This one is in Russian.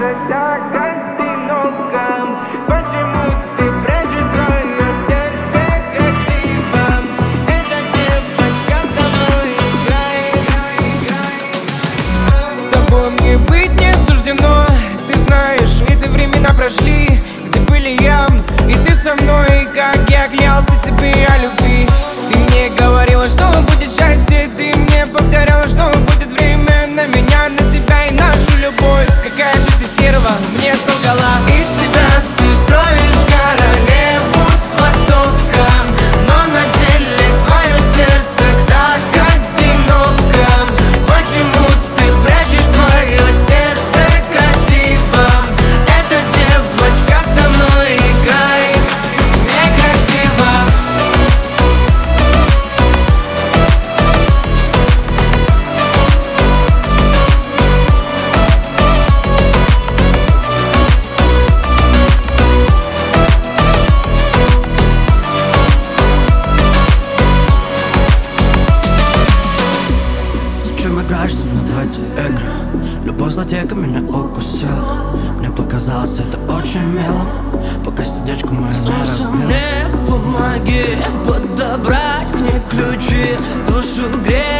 так одиноко? Почему ты прячешь свое сердце красиво? Эта девочка со мной играет. С тобой мне быть не суждено. Ты знаешь, эти времена прошли, где были я и ты со мной. Как я клялся тебе о любви. Ты мне говорила, что будет счастье. Ты мне повторяла, что будет время на меня, на себя и нашу любовь. Какая же ты стерва, мне солгала. Из себя ты строишь королеву с востока, но на деле твое сердце так одиноко. Почему ты прячешь свое сердце красиво? Эта девочка со мной играет некрасиво. Зачем играешь со мной в эти игры? Любовь злодейка меня укусила. Мне показалось это очень мило, пока сердечко мое не разбилось. Мне помоги подобрать к ней ключи, душу греть.